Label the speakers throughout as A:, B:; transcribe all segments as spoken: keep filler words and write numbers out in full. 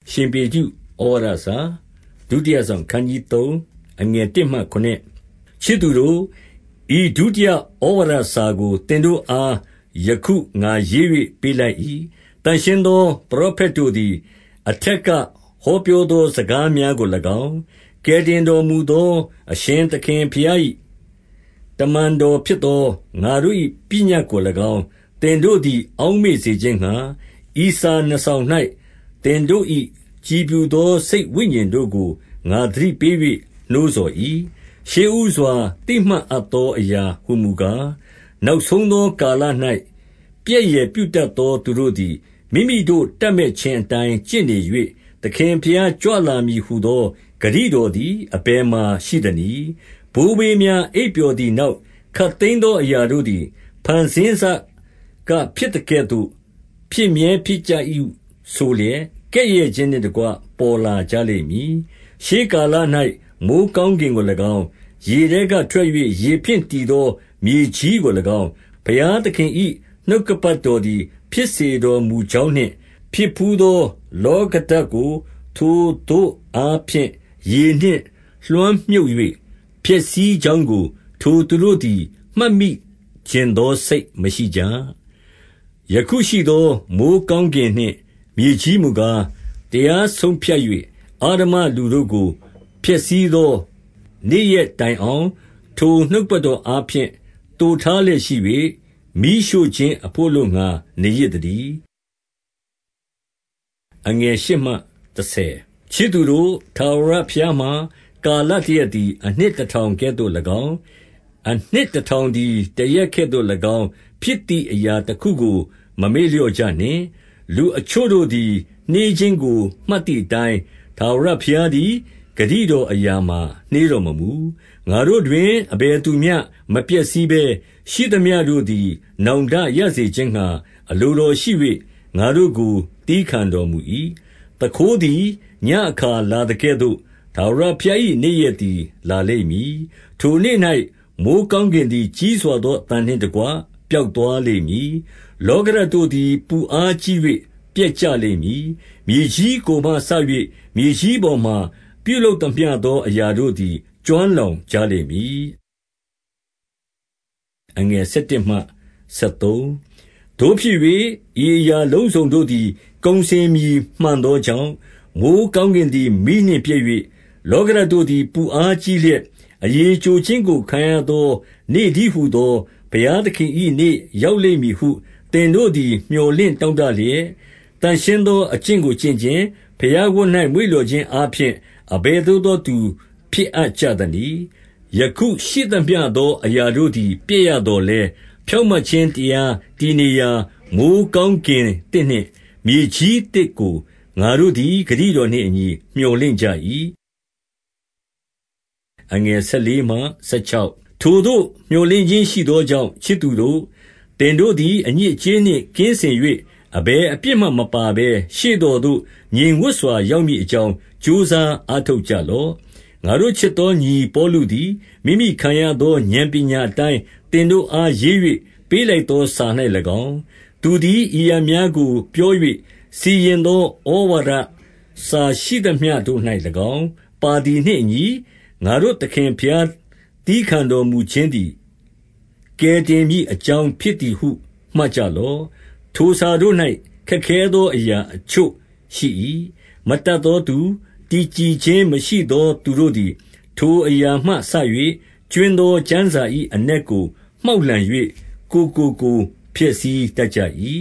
A: ရှင်ပေတရုဩဝါဒစာဒုတိယဆောင်ခန်းကြီးသုံးအငယ်တစ်မှခုနှစ်ချစ်သူတို့ဤဒုတိယဩဝါဒစာကိုသင်တို့အားယခုငါရေး၍ပေးလိုက်၏တန်ရှင်းသောပရောဖက်တို့သည်အထက်ကဟောပြောသောစကားများကို၎င်းကယ်တင်တော်မူသောအရှင်သခင်ဖျား၏တမန်တော်ဖြစ်သောငါတို့၏ပညတ်ကို၎င်းသင်တို့သည်အောက်မေ့စေခြင်းငှါဤစာနှစ်ဆောင်၌သင်တို့၏ကြည်ဖြူသောစိတ်ဝိညာဉ်တို့ကိုငါသတိပေး၍နှိုးဆော်၏ရှေးဥစွာတိမှတ်အပ်သောအရာဟုမူကားနောက်ဆုံးသောကာလ၌ပြည့်ရည်ပြုတတ်သောသူတို့သည်မိမိတို့တတ်မဲ့ခြင်းအတိုင်းကျင့်နေ၍သခင်ဖျားကြွလာမည်ဟုသောဂတိတော်သည်အဘယ်မှာရှိသနည်းဘိုးဘေးများအိပ်ပျော်သည့်နောက်ခတ်သိမ်းသောအရာတို့သည်ဖန်ဆင်းစကဖြစ်တဲ့ကဲ့သို့ဖြစ်မြဲဖြစ်ကြ၏ဆိုလျက်ကဲ့ရဲ့ခြင်းနှင့်တကွပေါ်လာကြလိမ့်မည်ရှေးကာလ၌မိုးကောင်းကင်ကို၎င်းရေထဲကထွက်၍ရေဖြင့်တည်သောမြေကြီးကို၎င်းဘုရားသခင်၏နှုတ်ကပတ်တော်သည်ဖြစ်စေတော်မူကြောင်းနှင့်ဖြစ်ဖူးသောလောကဓာတ်ကိုထိုတို့အားဖြင့်ရေနှင့်လွှမ်းမြုပ်၍ဖြစ်စည်းကြောင်းကိုထိုသူတို့သည်မှတ်မိခြင်းသောစိတ်မရှိကြယခုရှိသောမိုးကောင်းကင်နှင့်မြေကြီးမူကားတရားဆုံးဖြတ်၍အာဓမလူတို့ကိုဖျက်ဆီးသောနေ့ရက်တိုင်အောင်ထိုနှုတ်ပတ်တော်အားဖြင့်တူထားလျက်ရှိ၍မိရှို့ခြင်းအဖို့လုံငါနေရသည်အငယ်ရှစ်မှတစ်ဆယ်ချစ်သူတို့ထာဝရဘုရားမှာကာလတရက်သည်အနှစ်တစ်ထောင်ကဲ့သို့၎င်းအနှစ်တစ်ထောင်သည်တရက်ကဲ့သို့၎င်းဖြစ်သည့်အရာတစ်ခုကိုမမေ့လျော့ကြနှင့်လူအချို့တို့သည်နှေးခြင်းကိုမှတ်သည့်အတိုင်းထာဝရဘုရားသည်ဂတိတော်အရာမှာနှေးတော်မမူငါတို့တွင်အဘယ်သူမျှမပျက်စီးဘဲရှိသမျှတို့သည်နောင်တရစေခြင်းငှါအလိုတော်ရှိ၍ငါတို့ကိုတီးခံတော်မူ၏တခိုးသည်ညအခါလာတဲ့ကဲ့သို့ထာဝရဘုရား၏နေ့ရက်သည်လာလိမ့်မည်ထိုနေ့၌မိုးကောင်းကင်သည်ကြီးစွာသောအသံနှင့်တကွပျောက်သွားလိမ့်မည်လောကရတို့သည်ပူအားကြီး၍ပြက်ကြလိမ့်မည်မြေကြီးကိုမှဆ၍မြေကြီးပေါ်မှပြုလုပ်သမျှသောအရာတို့သည်ကျွမ်းလောင်ကြလိမ့်မည်အငယ်၁၁မှ၁၃တို့ဖြစ်၍ဤအရာလုံးစုံတို့သည်ကုံစင်မည်မှန်သောကြောင့်မိုးကောင်းကင်သည်မိနှင့်ပြည့်၍လောကရတို့သည်ပူအားကြီးလျက်အရေကြိုခြင်းကိုခံရသောနေ့တည်းဟုသောဘုရားသခင်၏နေ့ရောက်လိမ့်မည်ဟုသင်တို့သည်မျှော်လင့်တောင့်တလျက်တန်ရှင်းသောအကျင့်ကိုကျင့်ခြင်းဘုရားဝတ်၌မွေ့လျော်ခြင်းအားဖြင့်အဘယ်သို့သောသူဖြစ်အပ်ကြသနည်းယခုရှိသမျှသောအရာတို့သည်ပြည့်ရတော်လဲဖြောင့်မတ်ခြင်းတရားတည်နေရာမိုးကောင်းကင်တစ်နှင့်မြေကြီးတစ်ကိုငါတို့သည်ဂတိတော်နှင့်အညီမျှော်လင့်ကြ၏အငယ်၁၄မှ၁၆ထိုသို့မျှော်လင့်ခြင်းရှိသောကြောင့်ချစ်သူတို့သင်တို့သည်အညစ်အကြေးနှင့်ကင်းစင်၍အဘယ်အပြစ်မှမပါဘဲရှေ့တော်သို့ငြိမ်ဝပ်စွာရောက်မည်အကြောင်းကြိုးစားအားထုတ်ကြလော့ငါတို့ချစ်သောညီပေါလုသည်မိမိခံရသောဉာဏ်ပညာအတိုင်းသင်တို့အားရေး၍ပေးလိုက်သောစာ၌၎င်းသူသည်ဤအများကိုပြော၍စီရင်သောဩဝါဒစာရှိသမျှတို့၌၎င်းပါသည်နှင့်အညီငါတို့သခင်ဖျားတီးခံတော်မူခြင်းသည်ကယ်တင်မည်အကြောင်းဖြစ်သည်ဟုမှတ်ကြလော့ထိုစာတို့၌ခက်ခဲသောအရာအချို့ရှိ၏မတတ်သောသူတည်ကြည်ခြင်းမရှိသောသူတို့သည်ထိုအရာမှဆ၍ကျွင်းသောကျမ်းစာ၏အ내ကိုမှောက်လှန်၍ကိုကိုကိုဖျက်ဆီးတတ်ကြ၏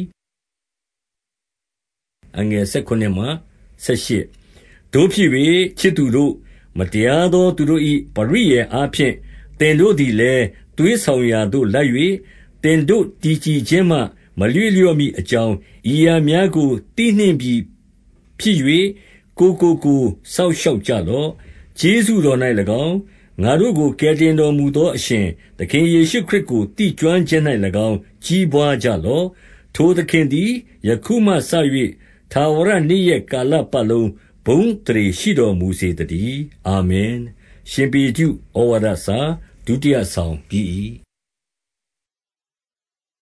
A: အငယ်၁၉မှ၁၈တို့ဖြစ်၍ချစ်သူတို့မတရားသောသူတို့၏ပရိယာယ်အားဖြင့်သင်တို့သည်လည်းသွေးဆောင်ရာသို့လိုက်၍သင်တို့တည်ကြည်ခြင်းမှမလွေ့လျော့မည်အကြောင်းဤအရာများကိုသိနှင့်ပြီးဖြစ်၍ကိုကိုကိုစောက်ရှောက်ကြလော့ကျေးဇူးတော်၌၎င်းငါတို့ကိုကယ်တင်တော်မူသောအရှင်သခင်ယေရှုခရစ်ကိုတည်ကျွမ်းခြင်း၌၎င်းကြီးပွားကြလော့ထိုသခင်သည်ယခုမှစ၍ထာဝရနေ့ရက်ကာလပတ်လုံးဘုန်းတည်းရှိတော်မူစေတည်းအာမင်ရှင်ပေတရုဩဝါဒစာဒုတိယဆောင်ပြီး